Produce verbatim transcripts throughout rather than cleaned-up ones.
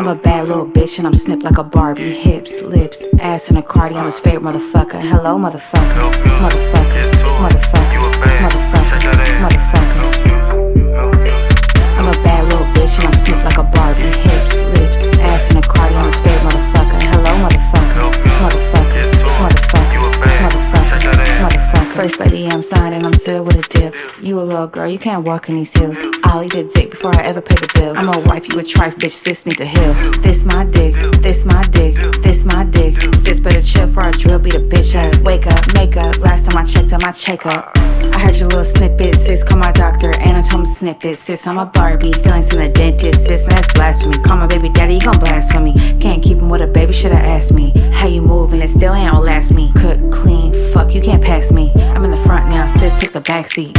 I'm a bad little bitch and I'm snipped like a Barbie. Hips, lips, ass in a cardi. I'm his favorite motherfucker. Hello, motherfucker. Motherfucker. Motherfucker. Motherfucker. Motherfucker. I'm a bad little bitch and I'm snipped like a Barbie. Hips, lips, ass in a cardi. I'm his favorite motherfucker. Hello, motherfucker. Motherfucker. Motherfucker. Motherfucker. Motherfucker. First lady, I'm signing. I'm still with a deal. You a little girl, you can't walk in these heels. I'll eat a dick before I ever pay the bills. I'm a wife, you a trife, bitch, sis need to heal. This my dick, this my dick, this my dick. Sis better chill for I drill, beat a bitch up. Wake up, make up, last time I checked on my checkup. I heard your little snippet, sis, call my doctor, anatomy snippet. Sis, I'm a Barbie, still ain't seen the dentist, sis, that's blasphemy. Call my baby daddy, you gon' blasphemy. Can't keep him with a baby, shoulda asked me. How you move and it still ain't outlast me. Cook, clean, fuck, you can't pass me. I'm in the front now, sis, take the backseat.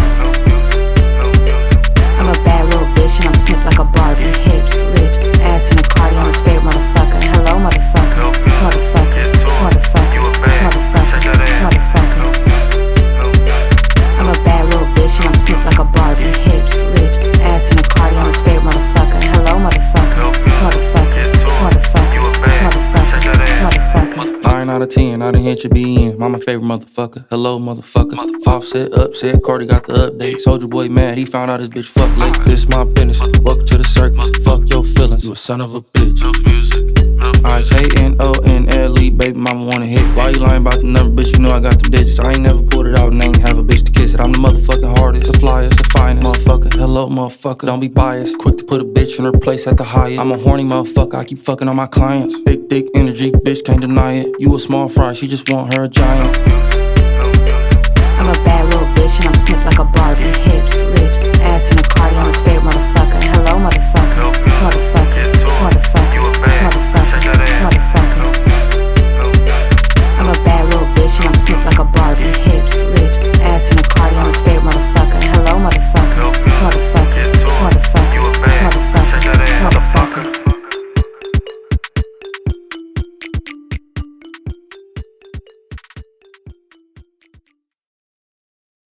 I'm a bad little bitch and I'm snipped like a Barbie. Hips, lips, ass in a cardi. I'm his favorite motherfucker. Hello, motherfucker. Motherfucker. Motherfucker. Motherfucker. Motherfucker. I'm a bad little bitch and I'm snipped like a Barbie. Hips, lips, ass in a cardi. I'm his favorite motherfucker. Hello, motherfucker. Motherfucker. Motherfucker. Motherfucker. Motherfucker. Nine out of ten, I done hit your B in. Mama favorite motherfucker. Hello, motherfucker. Offset, upset, Cardi got the update. Soldier boy mad, he found out his bitch fuck late. This my business. Welcome to the circus. Fuck your feelings. You a son of a bitch. I K N O N L E, baby mama wanna hit. Why you lying about the number, bitch? You know I got them digits. I ain't never pulled it out and ain't have a bitch to kiss it. I'm the motherfucking hardest, the flyest, the finest. Motherfucker, hello, motherfucker. Don't be biased. Quick to put a bitch in her place at the highest. I'm a horny motherfucker, I keep fucking on my clients. Big dick energy, bitch, can't deny it. You a small fry, she just want her a giant. I'm a bad little bitch and I'm snipped like a Barbie. Hips, lips,